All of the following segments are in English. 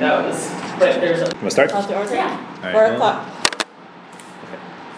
that was, but there's a. You wanna start? Call to order? Yeah. All right. 4 o'clock. Okay.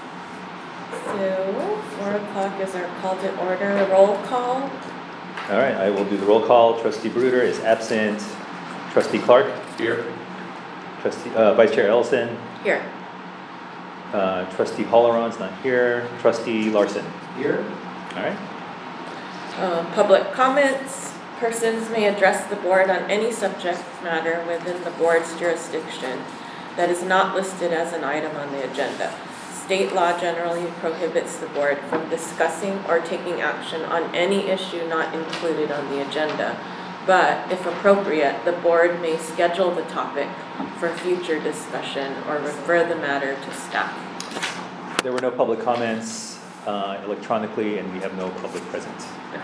So, 4 o'clock is our call to order roll call. All right, I will do the roll call. Trustee Bruder is absent. Trustee Clark? Here. Trustee, Vice Chair Ellison? Here. Trustee Holleron's not here. Trustee Larson? Here. All right. Public comments. Persons may address the board on any subject matter within the board's jurisdiction that is not listed as an item on the agenda. State law generally prohibits the board from discussing or taking action on any issue not included on the agenda. But if appropriate, the board may schedule the topic for future discussion or refer the matter to staff. There were no public comments electronically, and we have no public present.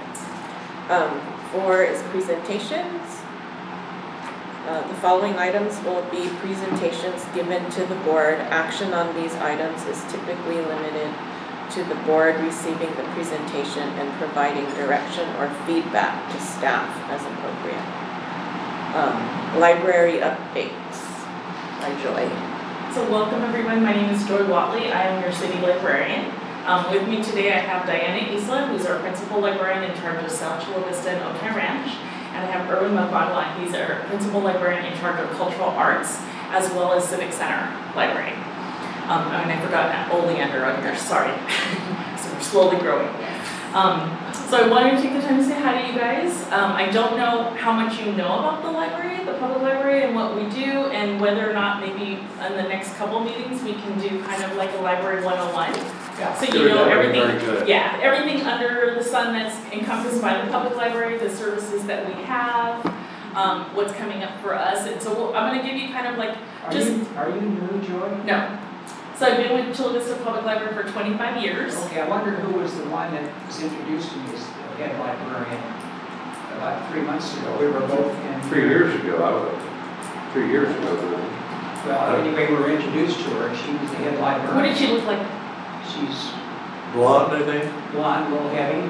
4 is presentations. The following items will be presentations given to the board. Action on these items is typically limited to the board receiving the presentation and providing direction or feedback to staff as appropriate. Library updates by Joy. So welcome everyone, my name is Joy Watley, I am your city librarian. With me today I have Diana Isla, who's our principal librarian in charge of South Chula Vista and Otay Ranch. And I have Erwin Mabadla, he's our principal librarian in charge of cultural arts, as well as Civic Center Library. And I forgot Oleander on here, sorry. So we're slowly growing. So I wanted to take the time to say hi to you guys. I don't know how much you know about the library, the public library, and what we do, and whether or not maybe in the next couple meetings we can do kind of like a library 101. Yeah. So you know everything, Very good. yeah, everything under the sun that's encompassed by the public library, the services that we have, what's coming up for us, and so I'm going to give you kind of like Are you new, Joy? No. So I've been with Chula Vista Public Library for 25 years. Okay, I wondered who was the one that was introduced to me as the head librarian about 3 months ago. We were both in. 3 years ago, 3 years ago. Well, anyway, we were introduced to her, and she was the head librarian. What did she look like? She's Blonde, I think. blonde, a little heavy.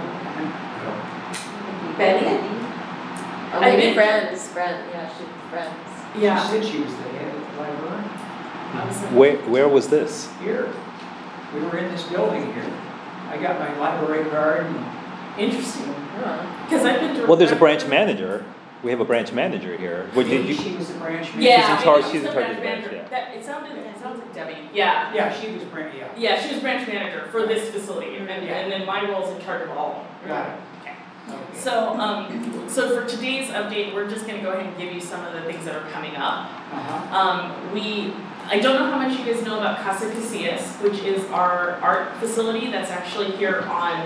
Betty? I did- Friends, yeah, she's friends. She Yeah. said she was the head librarian. I was like, Where was this? Here. We were in this building here. I got my library card and interesting. Huh. Because I've been to. Well, there's a branch manager. We have a branch manager here. What did you? she was the branch manager. Yeah, She's in maybe charge- she's she's in the charge branch of the branch, manager. yeah. That, it sounds like Debbie. Yeah. Yeah, she was branch, yeah. Yeah, she was branch manager for this facility, and then my role's in charge of all. Got it. Okay. Okay. So for today's update, we're just gonna go ahead and give you some of the things that are coming up. I don't know how much you guys know about Casa Casillas, which is our art facility that's actually here on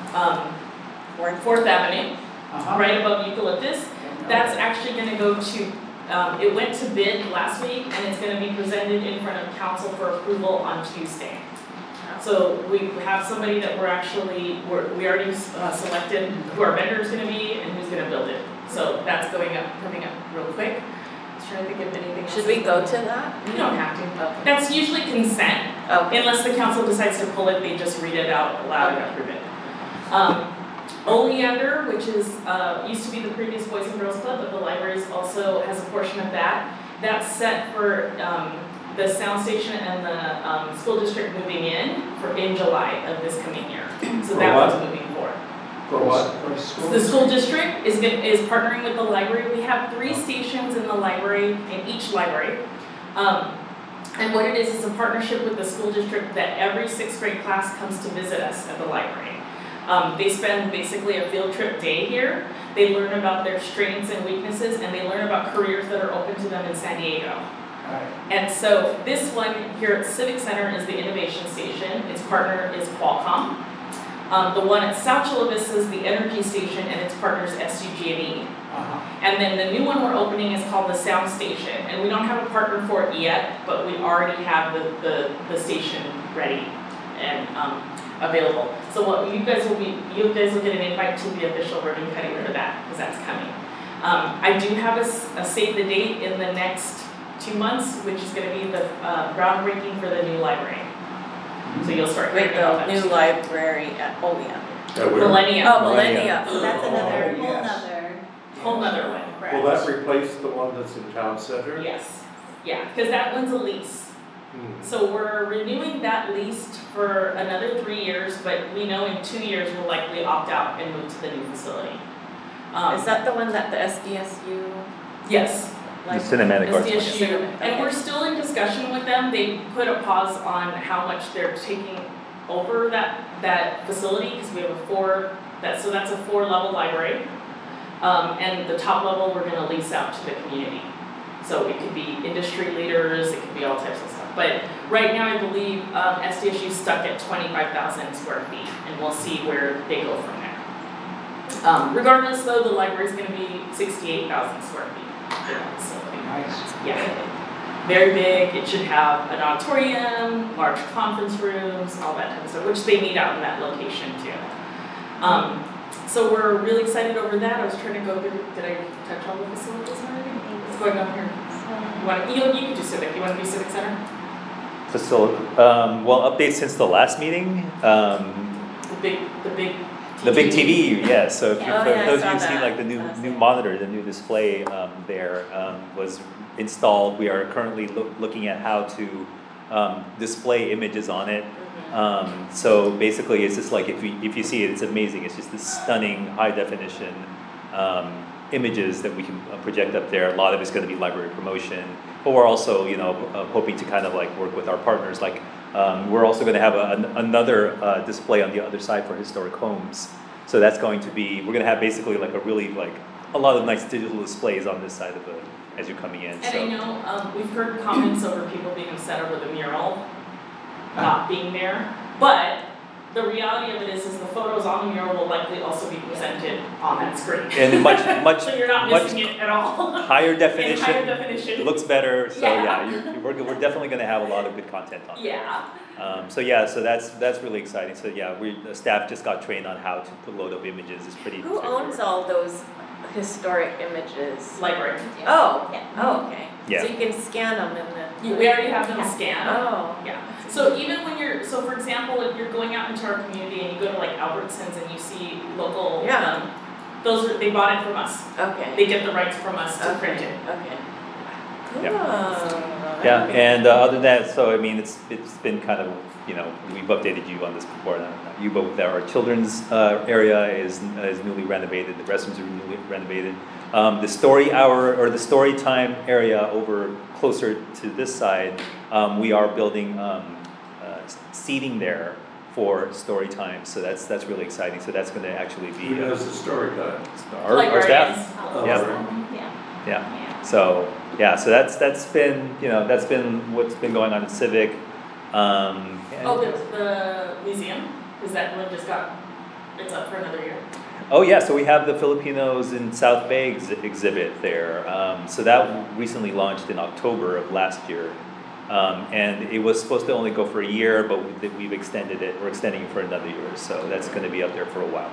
4th Avenue, right above Eucalyptus. That's actually gonna go to, it went to bid last week, and it's gonna be presented in front of council for approval on Tuesday. So we have somebody that we already selected who our vendor is gonna be and who's gonna build it. So that's coming up real quick. Trying to think of anything else. Should we go to that? You don't have to. Okay. That's usually consent. Okay. Unless the council decides to pull it, they just read it out loud and approve it. Oleander, which is, used to be the previous Boys and Girls Club, but the library also has a portion of that. That's set for the sound station and the school district moving in July of this coming year. So that one's moving forward. For what? For school. The school district is partnering with the library. We have 3 stations in the library, in each library. And what it is a partnership with the school district that every 6th grade class comes to visit us at the library. They spend basically a field trip day here. They learn about their strengths and weaknesses, and they learn about careers that are open to them in San Diego. And so this one here at Civic Center is the innovation station. Its partner is Qualcomm. The one at South Chula Vista is the energy station, and its partner is SUG&E. And then the new one we're opening is called the Sound Station, and we don't have a partner for it yet, but we already have the station ready and available. So what you guys will get an invite to the official ribbon cutting for that, because that's coming. I do have a save the date in the next 2 months, which is going to be the groundbreaking for the new library. So you'll start hearing about that. New library at Oleander. Millennium. Oh, Millennium. So that's another Oh, yes. Whole nother one, right? correct. Will that replace the one that's in town center? Yes, yeah, because that one's a lease. Hmm. So we're renewing that lease for another 3 years, but we know in 2 years we'll likely opt out and move to the new facility. Is that the one that the SDSU, Yes, The like? cinematic arts. SDSU, and Okay. we're still in discussion with them. They put a pause on how much they're taking over that facility, because we have so that's a 4-level library. And the top level, we're gonna lease out to the community. So it could be industry leaders, it could be all types of stuff. But right now, I believe SDSU's stuck at 25,000 square feet, and we'll see where they go from there. Regardless though, the library's gonna be 68,000 square feet. So, Nice. yeah, very big. It should have an auditorium, large conference rooms, all that type of stuff, which they need out in that location too. So we're really excited over that. I was trying to go through, did I touch all the facilities already? What's going on here? You can do civic. You want to do civic center? Well, updates since the last meeting, The big the big TV, yes, so if you, Oh, for yeah, I those of saw you who've seen that like the last new night. monitor, the new display, there, was installed. We are currently looking at how to, display images on it. So basically, it's just like, if you see it, it's amazing, it's just this stunning, high definition, images that we can project up there. A lot of it's gonna be library promotion, but we're also, hoping to kind of like work with our partners, like, we're also gonna have another, display on the other side for historic homes. So that's going to be, we're gonna have basically like a lot of nice digital displays on this side of as you're coming in, And so. I know, we've heard comments over people being upset over the mural not being there, but the reality of it is the photos on the mural will likely also be presented on that screen. And much So you're not much missing it at all. higher In higher definition, definition. it looks better, so Yeah. yeah, we're definitely gonna have a lot of good content on it. Yeah, So that's really exciting, so yeah, the staff just got trained on how to put load of images, it's pretty. Who owns all those historic images? library. Oh, Yeah. oh, okay. Yeah. So you can scan them and then. We already have them scanned. Oh. Yeah, so even when so for example, if you're going out into our community and you go to like Albertsons and you see local, Yeah. they bought it from us. Okay. They get the rights from us to print it. Okay. Yeah. Cool. Yeah, and other than that, so I mean, it's been kind of, we've updated you on this before, not you, but with our children's area is newly renovated, the restrooms are newly renovated. The story hour, or the story time area over closer to this side, we are building seating there for story time, so that's really exciting, so that's gonna actually be Who does the story time? our staff. Oh, Yeah. awesome. Yeah. Yeah. Yeah. So, yeah, so that's been, that's been what's been going on in Civic. And- Oh, the museum, is that one just it's up for another year? Oh, yeah, so we have the Filipinos in South Bay exhibit there. So that recently launched in October of last year. And it was supposed to only go for a year, but we've extended it, we're extending it for another year, so that's gonna be up there for a while.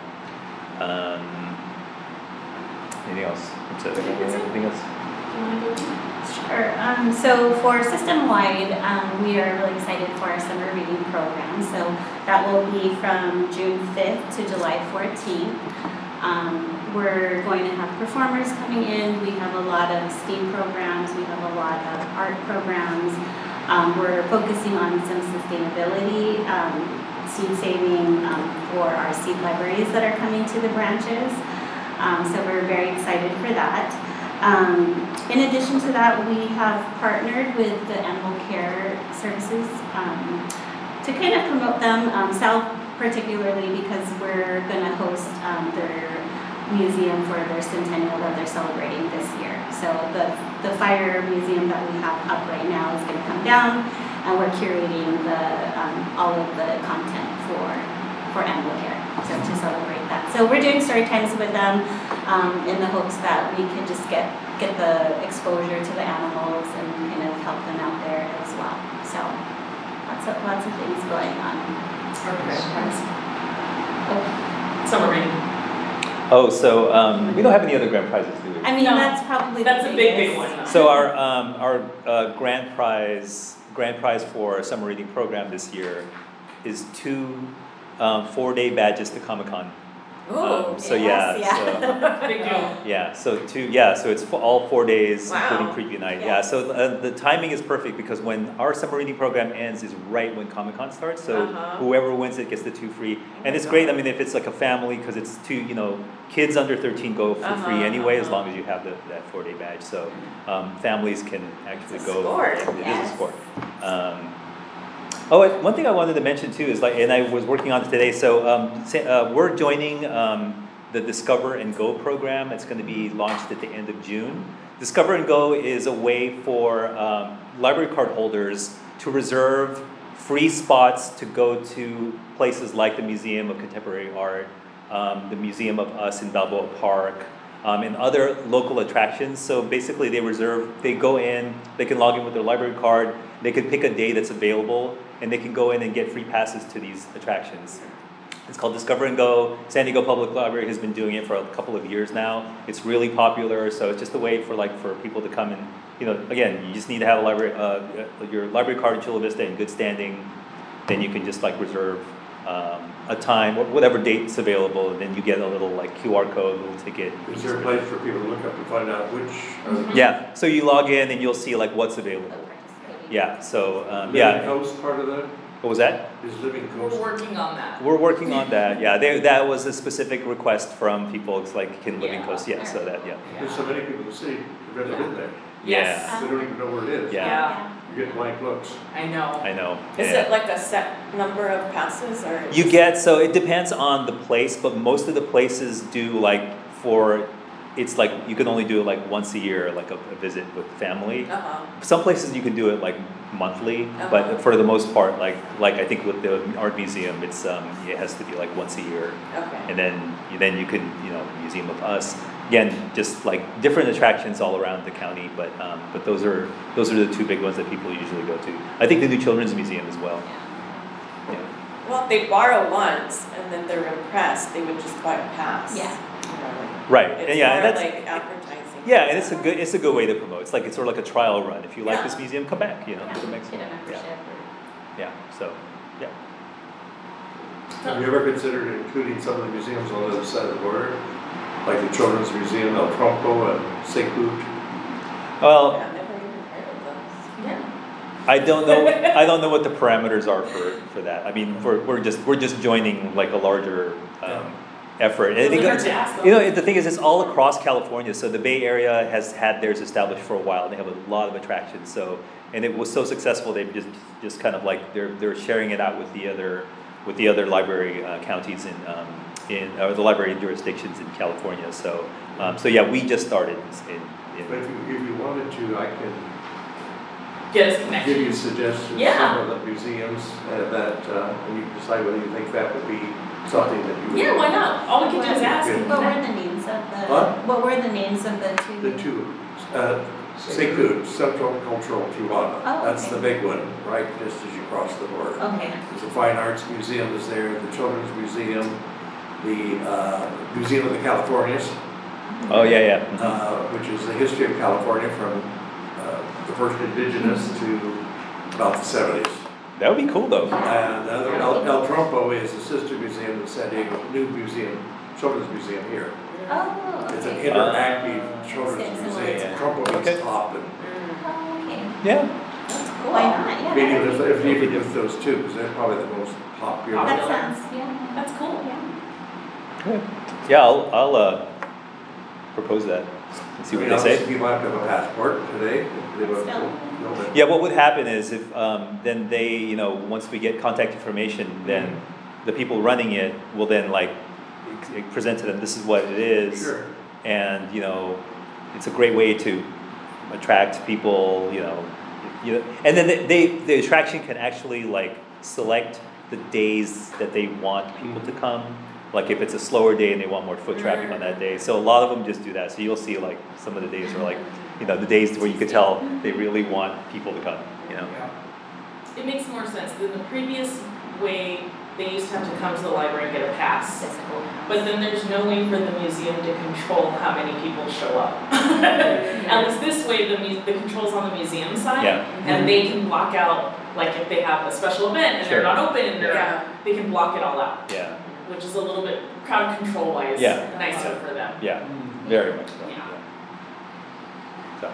Anything else? Anything else? Sure. So for system-wide, we are really excited for our summer reading program. So that will be from June 5th to July 14th. We're going to have performers coming in. We have a lot of STEAM programs. We have a lot of art programs. We're focusing on some sustainability, seed saving for our seed libraries that are coming to the branches. So we're very excited for that. In addition to that, we have partnered with the Animal Care Services to kind of promote them, South particularly because we're going to host their museum for their centennial that they're celebrating this year. So the fire museum that we have up right now is going to come down, and we're curating all of the content for Animal Care to celebrate that. So we're doing story times with them in the hopes that we can just get the exposure to the animals and kind of help them out there as well. So lots of things going on. Summer reading. Oh, so, we don't have any other grand prizes, do we? I mean, No, that's probably That's the a big biggest. one though. So our grand prize for summer reading program this year is 2 4-day badges to Comic-Con. Oh, So yes, yeah, yeah. so. Big deal. Yeah, so it's for all 4 days, Wow. including preview night, yeah, Yeah. so the timing is perfect because when our summer reading program ends is right when Comic-Con starts, so Uh-huh. whoever wins it gets the 2 free. And my it's great, I God. mean, if it's like a family, cause it's kids under 13 go for free Uh-huh, anyway, as uh-huh. long as you have that 4-day badge, so, families can actually It's a go. sport. It is a Yes. sport. One thing I wanted to mention too is and I was working on it today, so, we're joining, the Discover and Go program. It's gonna be launched at the end of June. Discover and Go is a way for, library card holders to reserve free spots to go to places like the Museum of Contemporary Art, the Museum of Us in Balboa Park, and other local attractions. So basically they go in, they can log in with their library card, they can pick a day that's available, and they can go in and get free passes to these attractions. It's called Discover and Go. San Diego Public Library has been doing it for a couple of years now. It's really popular, so it's just a way for people to come and, again, you just need to have your library card in Chula Vista in good standing. Then you can just reserve a time, or whatever date's available, and then you get a little QR code, little ticket. Is there a place for people to look up to find out which? Yeah, so you log in and you'll see what's available. Yeah, so, Living Coast part of that? What was that? Is Living We're Coast? working on that. We're working on that, yeah, that was a specific request from people, it's can Living Yeah. Coast, yeah, so that, yeah. There's so many people in the city who've never been there. Yes. They don't even know where it is. Yeah. You get blank looks. I know. I know. Is yeah. it like a set number of passes or? You get, so it depends on the place, but most of the places do it's you can only do it once a year, a visit with family. Uh-huh. Some places you can do it monthly, Uh-huh. but for the most part, I think with the art museum, it has to be once a year. Okay. And then you can, Museum of Us, again, just different attractions all around the county, but those are the 2 big ones that people usually go to. I think the new Children's Museum as well. Yeah. Well, if they borrow once and then they're impressed, they would just buy a pass. Yeah. Right, It's and yeah, more and that's, like advertising. yeah, and it's a good way to promote. It's it's sort of like a trial run. If you like Yeah. this museum, come back, Yeah, to the next get one. a membership Yeah, so, yeah. Have you ever considered including some of the museums on the other side of the border? Like the Children's Museum, El Trompo and Secut? Well, Yeah, I've never even heard of those. Yeah. I don't know what the parameters are for that. I mean, we're just joining a larger, effort. And I think, Doesn't hurt to ask them. the thing is, it's all across California, so the Bay Area has had theirs established for a while. They have a lot of attractions, so, and it was so successful, they've just kind of they're sharing it out with the other library counties or the library jurisdictions in California, so yeah, we just started in But if you wanted to, I can Get us give connected. you suggestions, Yeah. some of the museums and you can decide whether you think that would be something that you would. Yeah, why not? All we can do is ask. Okay. and What were connect. the names of the? What? What were the names of the 2? The 2, Secut, Central Cultural Tijuana. Oh, That's okay. the big one, right just as you cross the border. Okay. There's the Fine Arts Museum is there, the Children's Museum, the Museum of the Californias, Oh, yeah. which is the history of California from the first indigenous to about the 70s. That would be cool though. And El Trompo is the sister museum of the San Diego new museum, Children's Museum here. Oh, It's an okay. interactive children's It's museum. similar to- Trompo means Okay. top and Oh, okay. Yeah. Cool. Why not? Yeah. maybe that would be- even with those 2, because they're probably the most popular. That sounds, yeah. That's cool. Yeah. Yeah, I'll propose that and see what they Obviously, say. people have to have a passport today. They would- Still. no, but- Yeah, what would happen is if, then they, once we get contact information, then the people running it will then present to them, this is what it is. Sure. And, it's a great way to attract people, and then the attraction can actually select the days that they want people to come. Like if it's a slower day and they want more foot traffic on that day. So a lot of them just do that. So you'll see some of the days are the days where you could tell they really want people to come, Yeah. It makes more sense than the previous way. They used to have to come to the library and get a pass. Physical. But then there's no way for the museum to control how many people show up. At least this way, the control's on the museum side, Yeah. and they can block out, if they have a special event and Sure. they're not open, and Yeah. they can block it all out, Yeah. which is a little bit crowd control wise, Yeah. nicer for them. Yeah, very much so, Yeah. So,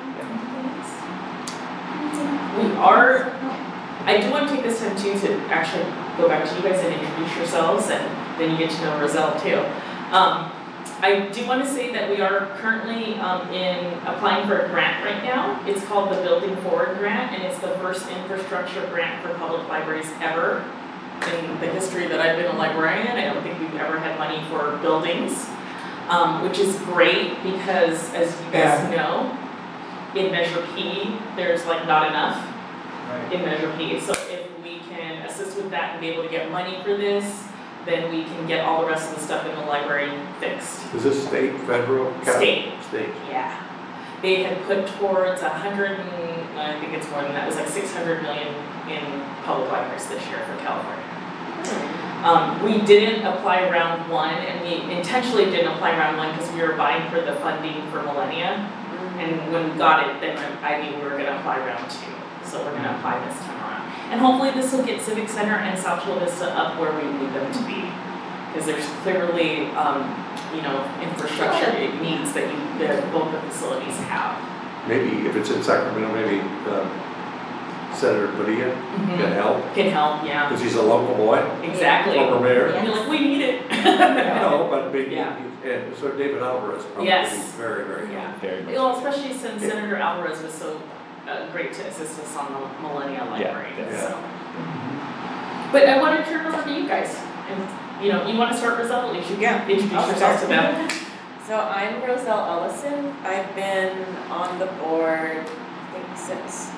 We are, I do want to take this time too to actually go back to you guys and introduce yourselves, and then you get to know Roselle too. I do want to say that we are currently in applying for a grant right now. It's called the Building Forward Grant, and it's the first infrastructure grant for public libraries ever. In the history that I've been a librarian, I don't think we've ever had money for buildings, which is great because, as you guys know, in Measure P, there's like not enough Right. in Measure P. So if we can assist with that and be able to get money for this, then we can get all the rest of the stuff in the library fixed. Is this state, federal, county? State. State. Yeah. They had put towards 100 and, I think it's more than that, it was like 600 million in public libraries this year for California. We didn't apply round one, and we intentionally didn't apply round one because we were vying for the funding for Millennia. And when we got it, then I knew we were gonna apply round two. So we're gonna apply this time around. And hopefully this will get Civic Center and South Chula Vista up where we need them to be. Because there's clearly, infrastructure it needs that both the facilities have. Maybe if it's in Sacramento, maybe Senator Padilla can help, Can help, yeah. because he's a local boy, Exactly. former mayor. And you're like, we need it. No, but maybe, Yeah. and so David Alvarez probably would Yes. be very, very Yeah. helpful. very much. Well, especially since Senator Alvarez was so great to assist us on the Millennia Library, yeah. so. But I want to turn it over to you guys, and, you want to start Roselle, you should Yeah, introduce I'll yourself to start. them. So I'm Roselle Ellison. I've been on the board, I think, since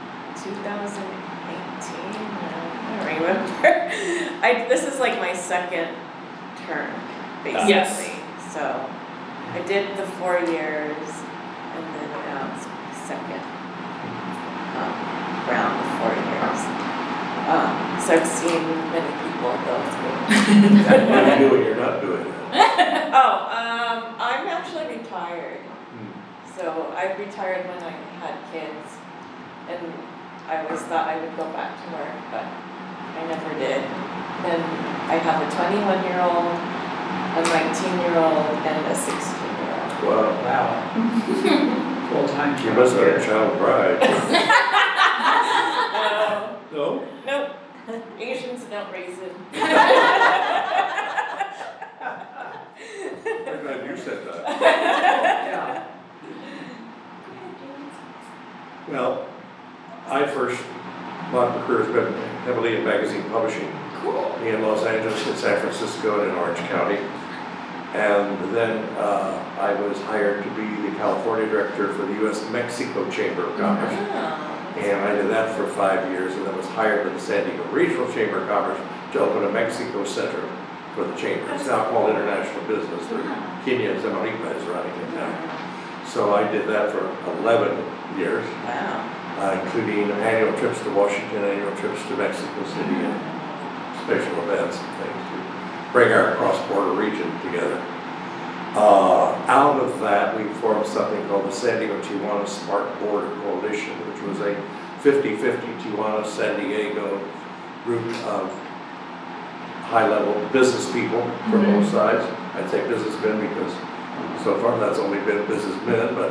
2018. I don't remember. This is like my second term, basically. Yes. So I did the 4 years, and then now it's my second round of 4 years. So I've seen many people go through. What are you doing, you're not doing it? I'm actually retired. So I retired when I had kids, and I always thought I would go back to work, but I never did. Then I have a 21-year-old, a 19-year-old, and a 16-year-old. Wow, Wow. Full-time. you must have a child bride. No? Nope. Asians don't raise it. I'm glad you said that. Yeah. Well, my career has been heavily in magazine publishing Cool. in Los Angeles, in San Francisco, and in Orange County. And then I was hired to be the California director for the U.S.-Mexico Chamber of Commerce. And I did that for 5 years, and then was hired by the San Diego Regional Chamber of Commerce to open a Mexico Center for the chamber. It's now called International Business, where Kenya Zamaripa is running it now. So I did that for 11 years, Wow. including annual trips to Washington, annual trips to Mexico City, and special events and things to bring our cross-border region together. Out of that, we formed something called the San Diego Tijuana Smart Border Coalition, which was a 50-50 Tijuana-San Diego group of high-level business people from both sides. I'd say businessmen because so far that's only been businessmen, but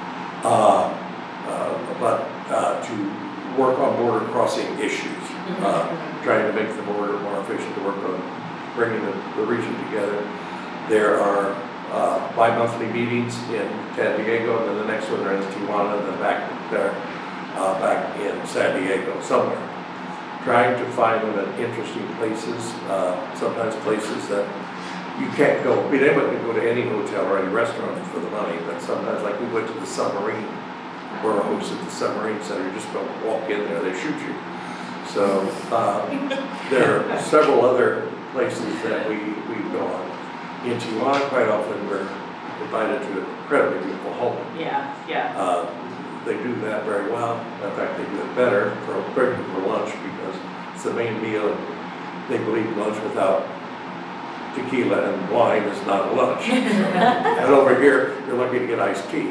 to work on border crossing issues, trying to make the border more efficient, to work on bringing the region together. There are bi-monthly meetings in San Diego, and then the next one there is Tijuana, and then back there, back in San Diego somewhere. Trying to find them in interesting places, sometimes places that you can't go. I mean, anybody can go to any hotel or any restaurant for the money, but sometimes, like we went to the Submarine, we're a host at the Submarine Center, you just don't walk in there, they shoot you. So there are several other places that we've gone. In Tijuana, quite often we're invited to an incredibly beautiful home. Yeah. They do that very well. In fact, they do it better for lunch because it's the main meal. And they believe lunch without tequila and wine is not a lunch. And over here, you're lucky to get iced tea.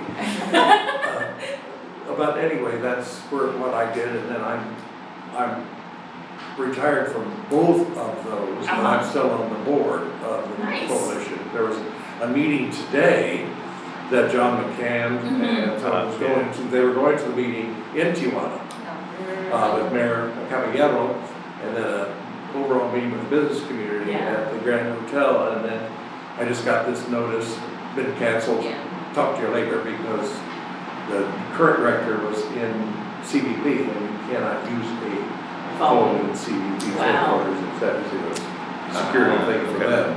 But anyway, that's what I did, and then I'm retired from both of those, but I'm still on the board of the Nice. coalition. There was a meeting today that John McCann and Tom was going to, they were going to the meeting in Tijuana with Mayor Caballero, and then an overall meeting with the business community at the Grand Hotel, and then I just got this notice, been canceled, talk to your labor, because the current director was in CBP, and you cannot use a phone in CBP headquarters, except it was a security thing for them.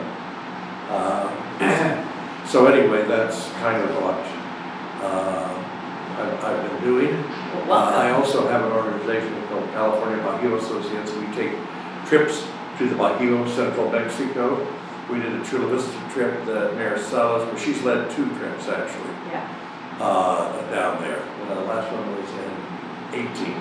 So anyway, that's kind of what I've been doing. I also have an organization called California Bajío Associates. We take trips to the Bajío, central Mexico. We did a Chula Vista trip that Mayor Salas, but she's led 2 trips actually. Down there. The last one was in 18.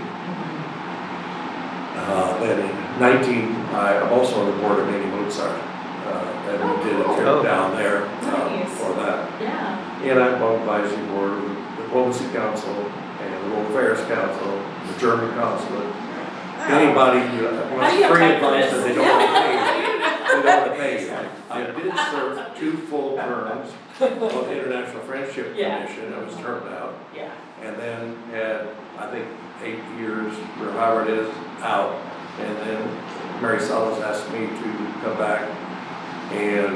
Then in 19, I'm also on the board of Lady Mozart. And we did a trip down there for that. And I'm on advisory board of the Diplomacy Council and the World Affairs Council, the German Consulate. Anybody who wants free advice that they don't want to pay. They don't want to pay you. I did serve 2 full terms on the International Friendship Commission. I was termed out. And then had, I think, 8 years, or however it is, out. And then Mary Salas asked me to come back, and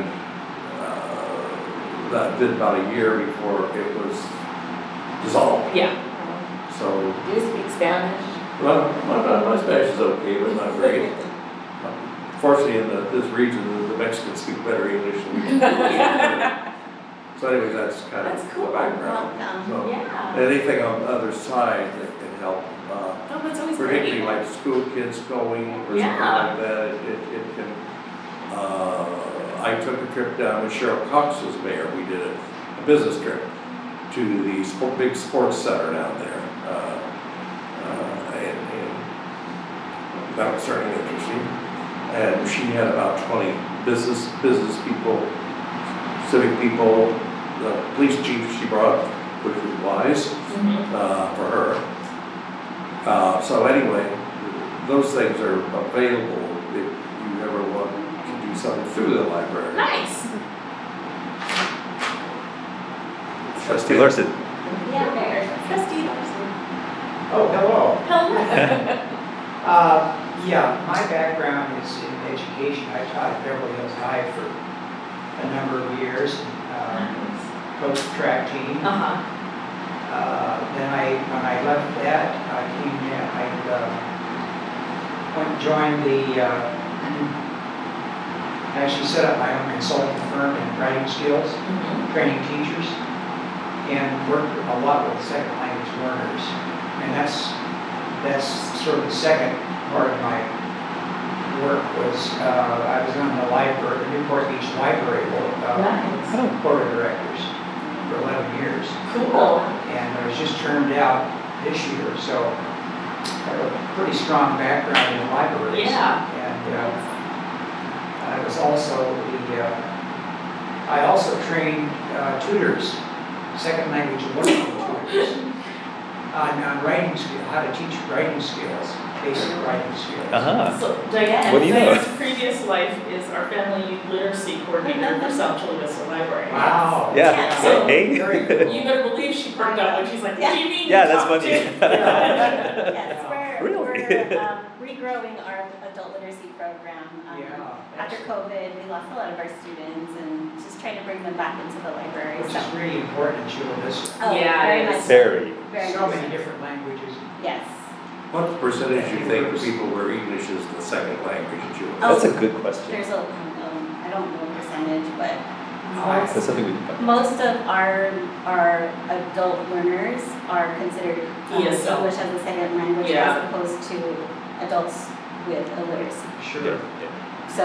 that did about a year before it was dissolved. So, Do you speak Spanish? well, my Spanish is okay, but not great. Fortunately, in this region, the Mexicans speak better English than we do. So anyway, that's kind of the background. So, anything on the other side that can help, That's always particularly great. like school kids going or something like that, it can, I took a trip down when Cheryl Cox was mayor. We did a business trip to the big sports center down there. And that was certainly interesting. And she had about 20 business people, civic people, the police chief she brought, which was wise for her. So anyway, those things are available if you ever want to do something through the library. Nice. Trustee Larson. Trustee Larson. Oh, hello. Hello. My background is in education. I taught at Beverly Hills High for a number of years, coached the track team. Then when I left that, I came in, went and joined actually set up my own consulting firm in writing skills, training teachers, and worked a lot with second language learners. And that's sort of the second part of my work was, I was on the library, the Newport Beach Library board of directors for 11 years. Cool. And I was just termed out this year, so I have a pretty strong background in libraries. And I was also I also trained tutors, second language learning tutors, on writing skills, how to teach writing skills, basic writing skills. So Diane, What do you know? Diane's previous life is our family literacy coordinator for South Chula Vista Library. Wow. Yeah. So Hey. Very cool. you better believe she perked up when she's like, what do you mean? Yeah, you that's talk funny. to-" Yes, Really? we're regrowing our adult literacy program. Yeah. After COVID, we lost a lot of our students and just trying to bring them back into the library. Which So, is really important in Chula Vista. Yeah, very it much. is. Very. Very So much. many different languages. Yes. What percentage do you think of people where English is the second language in Chula? Oh, That's a good question. There's a, I don't know the percentage, but That's something we can talk about. most of our adult learners are considered ESL. English as a second language Yeah. as opposed to adults with illiteracy. Sure. So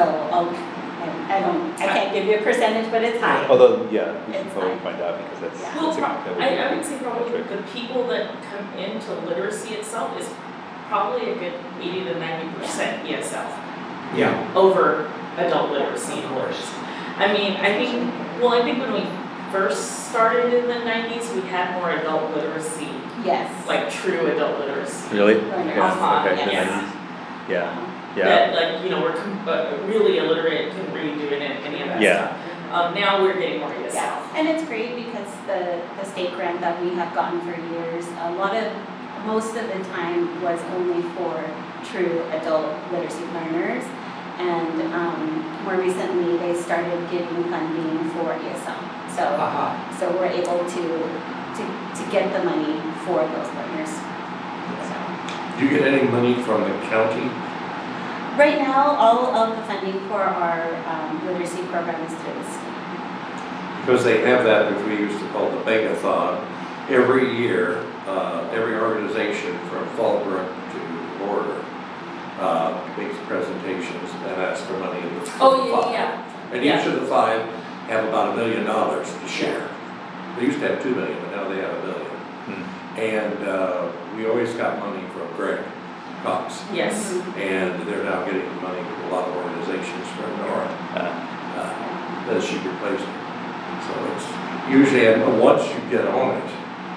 I can't give you a percentage, but it's high. Although, yeah, we should It's probably fine. find out because that's, Yeah. Well, that would be I would say a probably trick. the people that come into literacy itself is probably a good 80 to 90% ESL Yeah, over adult literacy. of course. I mean, I think when we first started in the 90s, we had more adult literacy, Yes. like true adult literacy. Really? Learners. Yeah, okay, yes. the 90s. Yeah. Yeah. That like, we're really illiterate, couldn't read, doing it, any of that Yeah. stuff. Now we're getting more ESL. Yeah, and it's great because the state grant that we have gotten for years, most of the time was only for true adult literacy learners. And more recently, they started giving funding for ESL. So we're able to get the money for those learners. So. Do you get any money from the county? Right now, all of the funding for our literacy program is through the state. Because they have that, which we used to call the Begathon. Every year, every organization from Fallbrook to the border makes presentations and asks for money in the five. And each of the five have about $1 million to share. They used to have 2 million, but now they have 1 million. And we always got money from Greg Cox. Yes. And they're now getting money from a lot of organizations from Nora that she replaced. So it's usually, and once you get on it,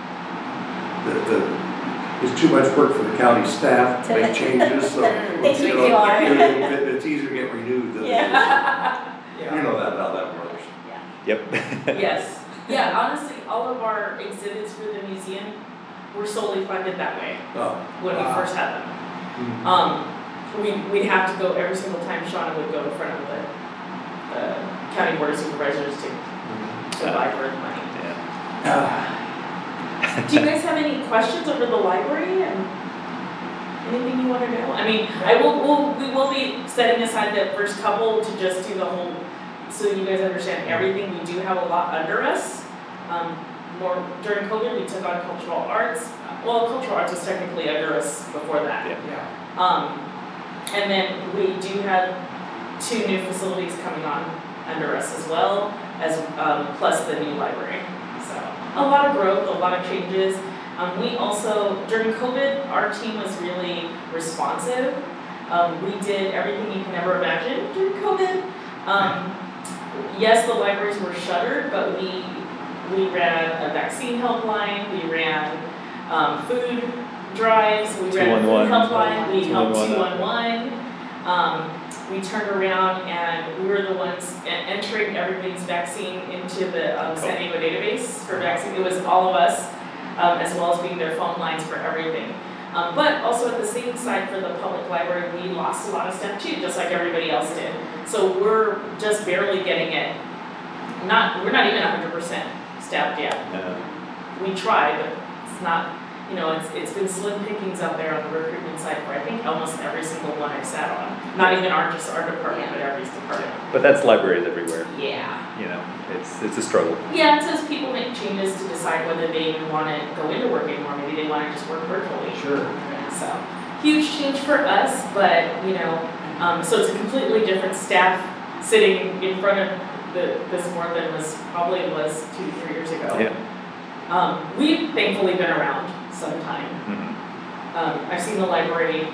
it's too much work for the county staff to make changes, so They keep you on. it's easier to get renewed than it is. You know how that works. Yep. Yes. Yeah, honestly, all of our exhibits for the museum were solely funded that way Oh, when we first had them. We'd have to go every single time Shauna would go in front of the county board of supervisors to buy for the money. Do you guys have any questions over the library and anything you want to know? I mean, we will be setting aside the first couple to just do the whole, so you guys understand everything. We do have a lot under us. More during COVID, we took on cultural arts. Well, cultural arts was technically under us before that. And then we do have 2 new facilities coming on under us as well as plus the new library. So a lot of growth, a lot of changes. We also, during COVID, our team was really responsive. We did everything you can ever imagine during COVID. Yes, the libraries were shuttered, but we ran a vaccine helpline, we ran food drives, we ran a food helpline, we helped 211. We turned around and we were the ones entering everybody's vaccine into the San Diego database for vaccine. It was all of us, as well as being their phone lines for everything. But also at the same side for the public library, we lost a lot of stuff too, just like everybody else did. So we're just barely getting it. We're not even 100% staffed yet. We try, but it's not. It's been slim pickings out there on the recruitment side for I think almost every single one I've sat on. Not even just our department, but every department. But that's libraries everywhere. Yeah. It's a struggle. Yeah, it's as people make changes to decide whether they even want to go into work anymore. Maybe they want to just work virtually. Sure. So huge change for us, but so it's a completely different staff sitting in front of this board than was 2 to 3 years ago. Yeah. We've thankfully been around some time. I've seen the library,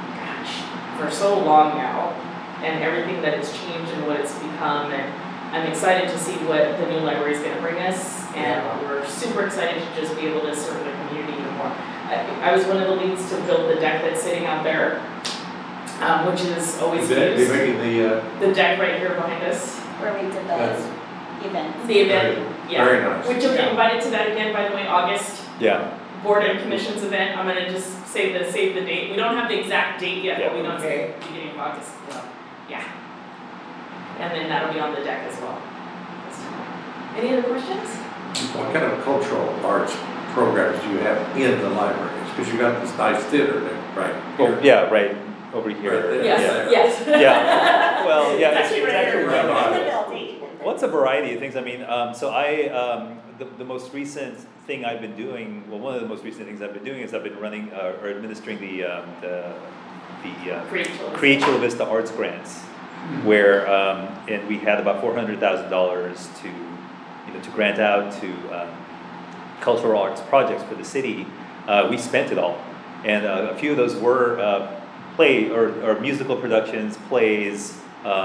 for so long now, and everything that it's changed and what it's become, and I'm excited to see what the new library is going to bring us, and we're super excited to just be able to serve the community even more. I was one of the leads to build the deck that's sitting out there, which is always used. They're making the deck right here behind us. Where we did those events. The event, very nice. Which you'll get invited to that again, by the way, August. Yeah. Board and Commissions event. I'm gonna just save the date. We don't have the exact date yet, but we know it's the beginning of August. Yeah. And then that'll be on the deck as well. Any other questions? What kind of cultural arts programs do you have in the libraries? Because you got this nice theater there, right? Oh, yeah, right over here. Right there. Yes. Yeah. Well, yeah, It's actually right here. right on the it. building. Well, it's a variety of things. I mean, so the most recent thing I've been doing, well, one of the most recent things I've been doing is I've been running or administering the Create Chula Vista Arts Grants, where and we had about $400,000 to grant out to cultural arts projects for the city. We spent it all, and a few of those were play or musical productions, plays.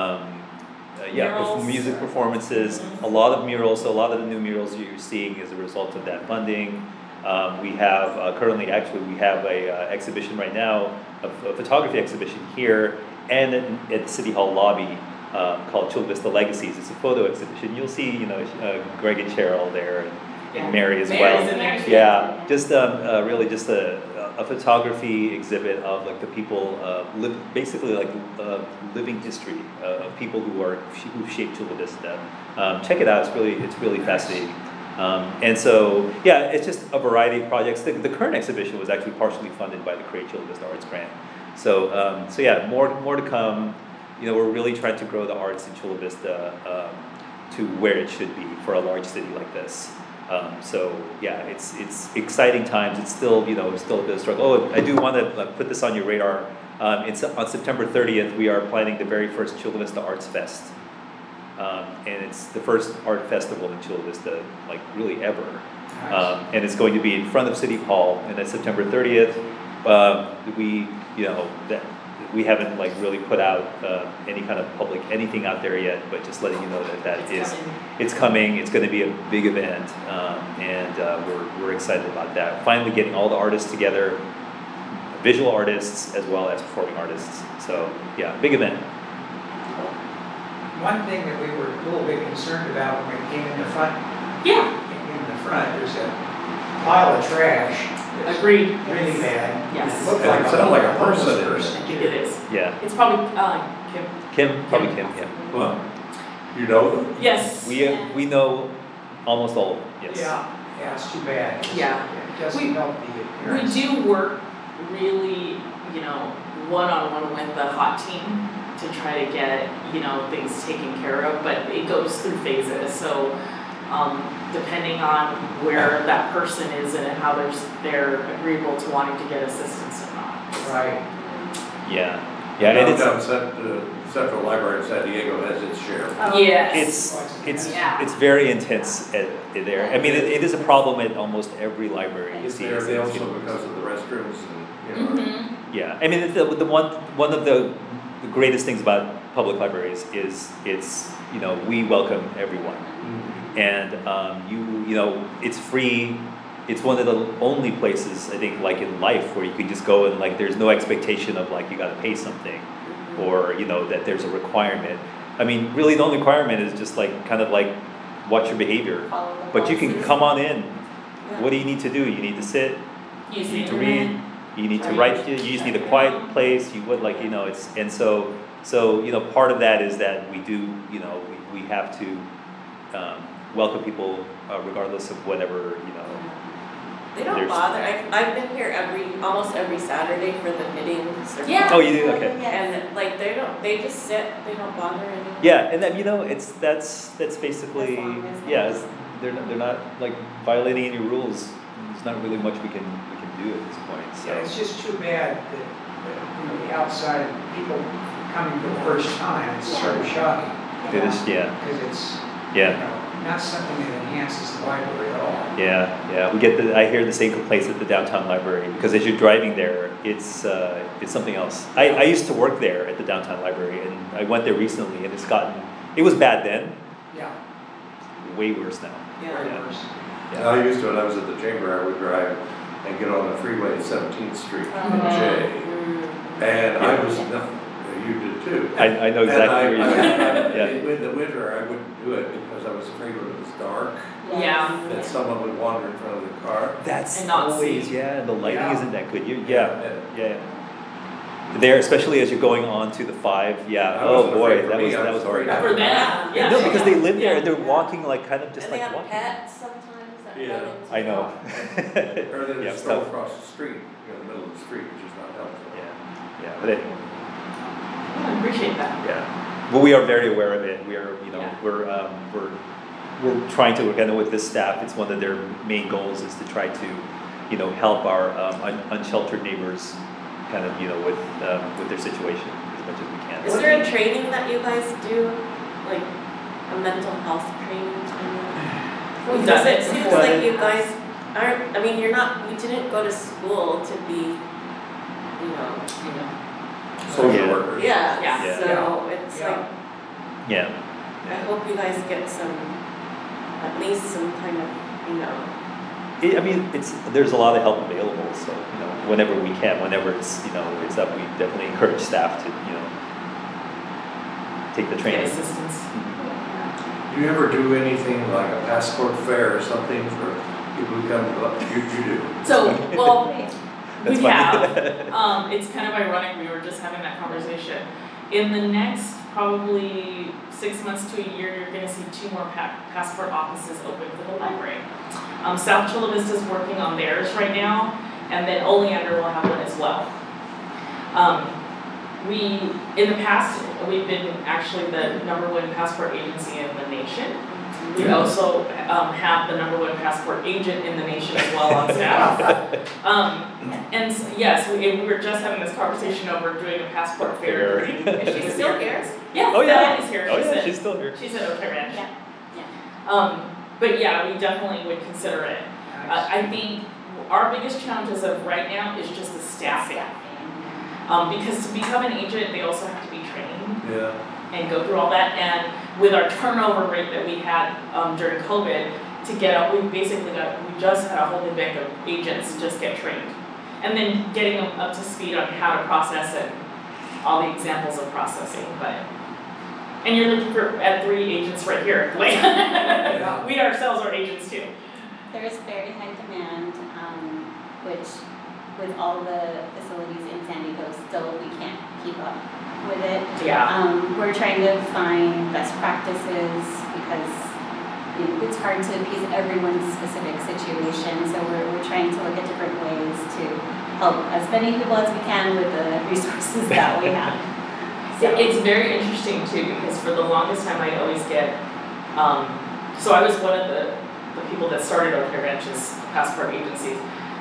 Murals. Music performances, a lot of murals. So a lot of the new murals you're seeing is a result of that funding. We have currently, actually, we have a exhibition right now, a photography exhibition here and at City Hall lobby, called Chula Vista Legacies. It's a photo exhibition. You'll see, Greg and Cheryl there, and Mary as well. Mary's in there. Yeah, just really just a photography exhibit of like the people, basically like living history of people who shaped Chula Vista. Check it out. It's really fascinating. And so yeah, it's just a variety of projects. The current exhibition was actually partially funded by the Create Chula Vista Arts Grant. So yeah, more to come. We're really trying to grow the arts in Chula Vista to where it should be for a large city like this. So yeah, it's exciting times. It's still still a bit of struggle. Oh, I do want to put this on your radar. On September 30th, we are planning the very first Chula Vista Arts Fest, and it's the first art festival in Chula Vista, like really ever. Nice. And it's going to be in front of City Hall, and that's September 30th. We haven't like really put out any kind of public anything out there yet, but just letting you know that it's coming. It's going to be a big event, and we're excited about that. Finally, getting all the artists together, visual artists as well as performing artists. So yeah, big event. One thing that we were a little bit concerned about when we came in the front, there's a pile of trash. That's Agreed. Really bad. Yes. It looked And like it sounded like a homeless person. I think it is. Yeah, It's probably, Kim. Kim. Yeah, Well, you know them? Yes. we know almost all of them. Yes. Yeah, it's too bad. Yeah. It doesn't help the We appearance. do work really, one-on-one with the hot team to try to get, things taken care of, but it goes through phases, so, depending on where that person is and how they're agreeable to wanting to get assistance or not. Right. Yeah, and it's Central Library in San Diego has its share. Yes. it's very intense there. I mean, it is a problem at almost every library you see. They also, because of the restrooms and, Mm-hmm. Yeah, I mean, the one of the greatest things about public libraries is it's we welcome everyone, and it's free. It's one of the only places I think like in life where you can just go and like there's no expectation of like you got to pay something, or that there's a requirement. I mean, really the only requirement is just like kind of like watch your behavior, but you can come on in. What do you need to do? You need to sit. You need to read. You need to write. You just need a quiet place. You would it's and so part of that is that we do we have to welcome people regardless of whatever They don't There's- bother. I've been here almost every Saturday for the knitting circle. Yeah. Oh, you do? Okay. And like they just sit. They don't bother anyone. Yeah, and then that's basically As long as they're not like violating any rules. There's not really much we can do at this point. Yeah, it's So just too bad that the outside people coming for the first time, it's sort of shocking. it is Because it's, not something that enhances the library at all. Yeah. We get I hear the same complaints at the downtown library because as you're driving there, it's something else. I used to work there at the downtown library, and I went there recently, and it was bad then, Yeah. way worse now. Very Yeah. worse. And I used to, when I was at the chamber, I would drive and get on the freeway at 17th Street in J. And I was, you did too. I know exactly where you're going. Yeah. In the winter, I wouldn't do it because I was afraid when it was dark, Yeah. that someone would wander in front of the car. That's And not always see. the lighting Yeah. isn't that good. Yeah. There, especially as you're going on to the 5. Yeah. I Oh wasn't boy, afraid for that me, was I that was was hard. afraid For them, yeah. No, because they live there Yeah. and they're walking like kind of just And they like have walking. pets sometimes that Yeah. run into I know. Or they Yeah, just stroll stuff. across the street, in the middle of the street, which is not helpful. Yeah. But anyway. I appreciate that. Yeah, well, we are very aware of it. We are, Yeah. we're trying to, again, with this staff, it's one of their main goals is to try to, help our unsheltered neighbors, kind of, with their situation as much as we can. Is there a training that you guys do, like a mental health training? We've Because done it it seems before. like you guys aren't. I mean, you didn't go to school to be, Social Yeah. workers. Yeah. Yeah. So it's Yeah. like Yeah, I hope you guys get at least some kind of, I mean, there's a lot of help available. So whenever we can, whenever it's up, we definitely encourage staff to take the get training. assistance. Do you ever do anything like a passport fair or something for people who come to, you do? So, well, That's we funny. have, it's kind of ironic, we were just having that conversation. In the next probably 6 months to a year, you're gonna see 2 more passport offices open for the library. South Chula Vista is working on theirs right now, and then Oleander will have one as well. In the past, we've been actually the #1 passport agency in the nation. We also have the #1 passport agent in the nation as well on staff. Yes, we were just having this conversation over doing a passport fair. Is she still here? Yeah, Oh, yeah. Diane is here. Oh yeah, she's still here. She's at Oak Ranch. Yeah. But yeah, we definitely would consider it. I think our biggest challenge as of right now is just the staffing. Because to become an agent, they also have to be trained Yeah. and go through all that. And with our turnover rate that we had during COVID, we just had a whole new bank of agents just get trained. And then getting them up to speed on how to process and all the examples of processing, and you're looking at 3 agents right here. Like, we ourselves are agents too. There is very high demand, which with all the facilities in San Diego, still we can't keep up with it. Yeah. We're trying to find best practices because it's hard to appease everyone's specific situation. So we're trying to look at different ways to help as many people as we can with the resources that we have. It's very interesting too, because for the longest time I always get, so I was one of the people that started Oak Ranch's passport agency,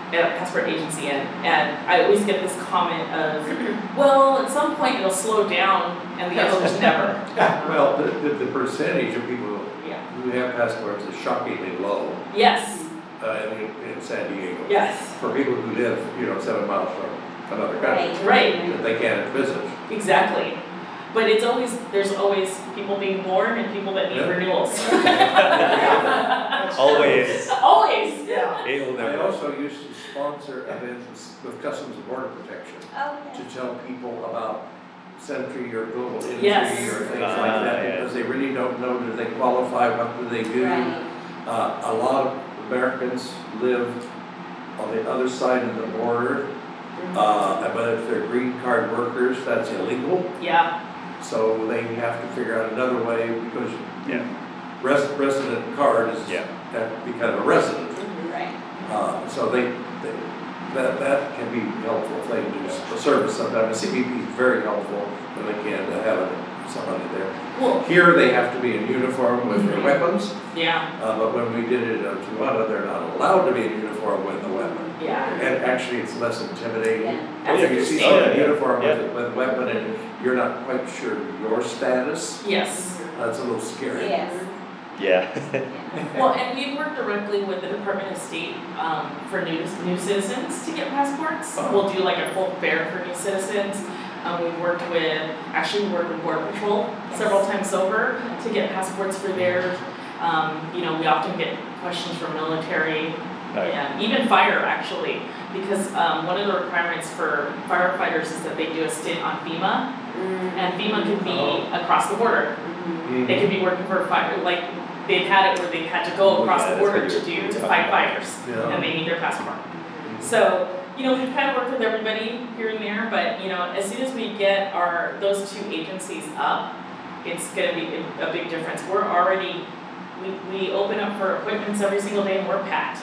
and I always get this comment of, well, at some point it'll slow down, and the answer is never. Well, the percentage of people Yeah. who have passports is shockingly low Yes, in San Diego. yes, For people who live, 7 miles from another country, right, that they can't visit. exactly. But there's always people being born and people that need Yeah. renewals. Always. Always. Yeah. It will I never. also used to sponsor events with Customs and Border Protection to tell people about Sentry or global industry Yes. or things like that, yeah. because they really don't know, do they qualify, what do they do? Right. A lot of Americans live on the other side of the border, but if they're green card workers, that's illegal. Yeah, So they have to figure out another way, because Yeah. resident card is, Yeah. have to be kind of a resident. Right. So that can be helpful if they do a service sometimes. CBP is very helpful when they can have somebody there. well, Here, they have to be in uniform with their weapons, yeah, but when we did it in Tijuana, they're not allowed to be in uniform with a weapon. yeah. And actually, it's less intimidating. Yeah. That's If you see interesting. someone in uniform Yeah. with a weapon and you're not quite sure your status, Yes. that's a little scary. Yes. Yeah. Well, and we work directly with the Department of State for new citizens to get passports. We'll do like a full fair for new citizens. We worked with Border Patrol several times over to get passports for theirs. We often get questions from military Right. and even fire actually, because one of the requirements for firefighters is that they do a stint on FEMA, and FEMA could be across the border. They could be working for a fire, like they've had it where they've had to go Oh, across yeah, the that's border what to you're fight talking fires, Yeah. and they need their passport. So, we've kind of worked with everybody here and there, but as soon as we get those 2 agencies up, it's gonna be a big difference. We're already, we open up for appointments every single day and we're packed.